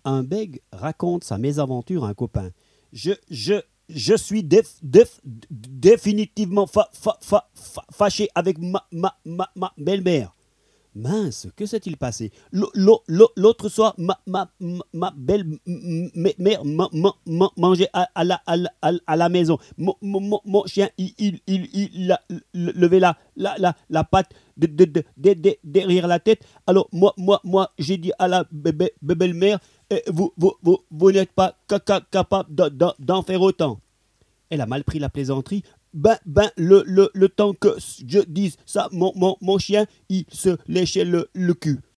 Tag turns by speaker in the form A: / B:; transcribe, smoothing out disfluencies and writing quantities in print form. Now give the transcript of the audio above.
A: Un bègue raconte sa mésaventure à un copain. Je suis définitivement fâché avec ma belle-mère. Mince, que s'est-il passé? L'autre soir, ma belle-mère mangeait à la maison. Mon chien, il a levé la patte derrière la tête. Alors, moi, j'ai dit à la belle-mère, vous n'êtes pas capable d'en faire autant. Elle a mal pris la plaisanterie. Le temps que je dise ça, mon chien, il se léchait le cul.